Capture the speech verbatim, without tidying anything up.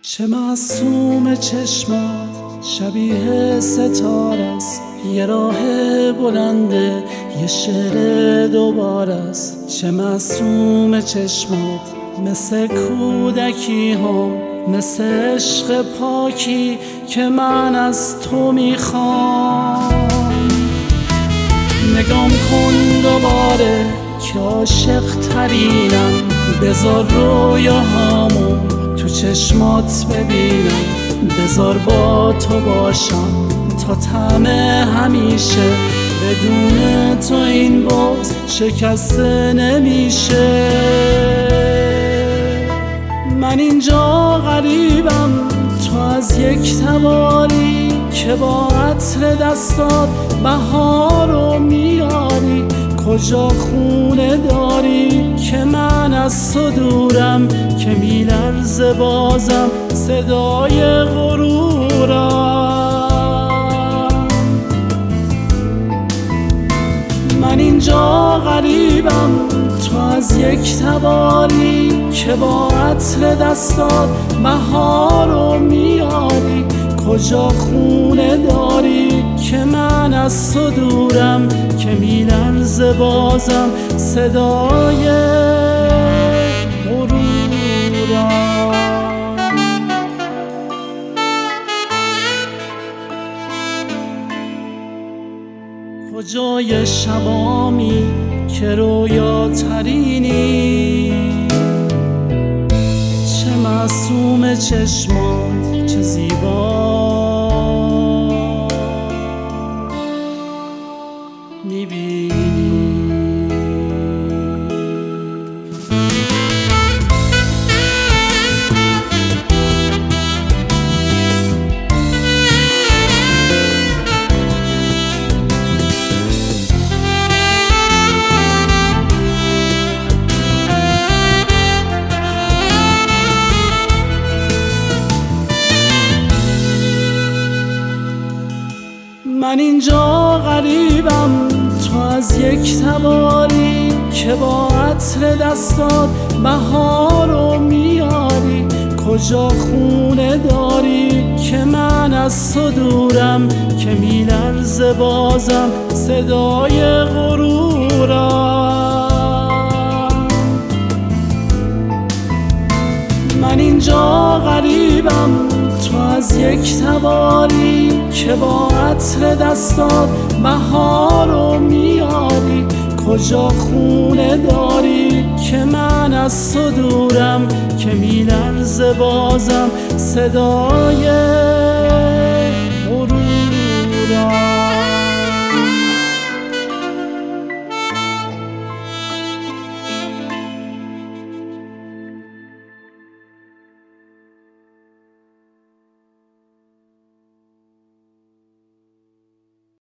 چه معصوم چشمات شبیه ستاره است، یه راه بلنده یه شعر دوباره است. چه معصوم چشمات مثل کودکی هم، مثل عشق پاکی که من از تو میخوام. نگام کن دوباره که عاشق ترینم، بذار رویاهامو تو چشمات ببینم، بذار با تو باشم تا طعم همیشه. بدون تو این باز شکسته نمیشه. من اینجا غریبم، تو از یک تباری که با عطر دستات بهارو میاری. کجا خونه داری که من از تو دورم، که میلرزه بازم صدای غرورم. من اینجا غریبم، تو از یک تباری که با عطر دستات بهارو میاری. کجا خونه داری که من از تو دورم، که میلرزه بازم صدای غرورم. کجای شبامی که رویا ترینی، چه معصوم چشمات چه زیبا میبینی. من اینجا غریبم، تو از یک تباری که با عطر دستات بهارو میاری. کجا خونه داری که من از تو دورم، که میلرزه بازم صدای غرورم. من اینجا غریبم، تو از یک تباری که با عطر دستات بهارو میاری. کجا خونه داری که من از تو دورم، که میلرزه بازم صدای غرورم.